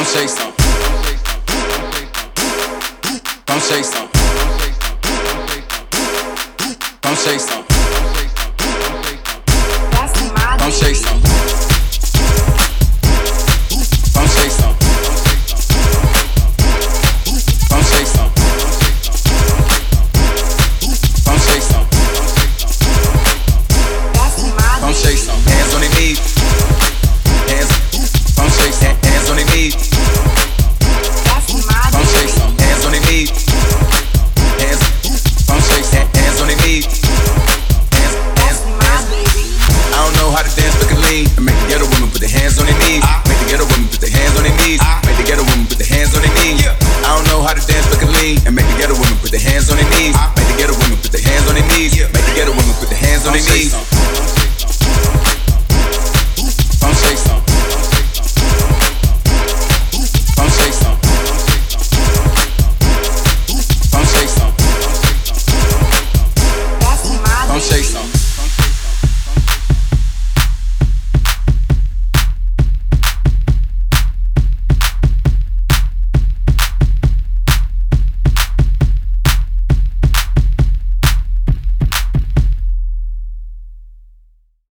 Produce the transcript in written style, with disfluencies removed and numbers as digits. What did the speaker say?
say something. Come say something. Come say something. Come say something. Come say something. Come say something. Come say something. Come say something. Hands on their knees. Hands. Come say something. Hands on their knees. Come say something. Hands on their knees. Hands. Come say something. Hands on their knees. Hands. Hands. Hands. I don't know how to dance, but can lean. I make the ghetto women put their hands on their knees. Make the ghetto women put their hands on their knees. Make the ghetto women put their hands on their knees. I don't know how to dance, but can lean. And make the ghetto women put their hands on their knees. Make the ghetto women put their hands on their knees. Make the ghetto women put their hands on their knees.